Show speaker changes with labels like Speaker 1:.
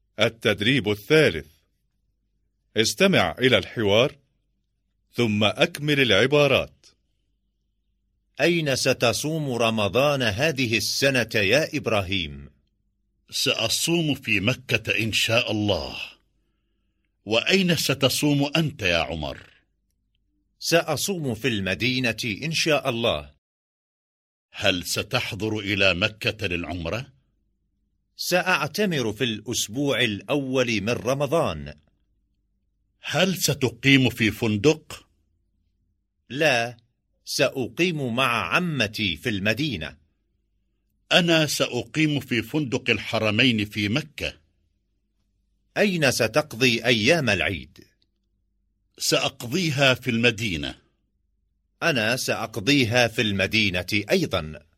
Speaker 1: التدريب الثالث. استمع إلى الحوار ثم أكمل العبارات.
Speaker 2: أين ستصوم رمضان هذه السنة يا إبراهيم؟
Speaker 3: سأصوم في مكة إن شاء الله. وأين ستصوم أنت يا عمر؟
Speaker 2: سأصوم في المدينة إن شاء الله.
Speaker 3: هل ستحضر إلى مكة للعمرة؟
Speaker 2: سأعتمر في الأسبوع الأول من رمضان.
Speaker 3: هل ستقيم في فندق؟
Speaker 2: لا، سأقيم مع عمتي في المدينة.
Speaker 3: أنا سأقيم في فندق الحرمين في مكة.
Speaker 2: أين ستقضي أيام العيد؟
Speaker 3: سأقضيها في المدينة.
Speaker 2: أنا سأقضيها في المدينة أيضا.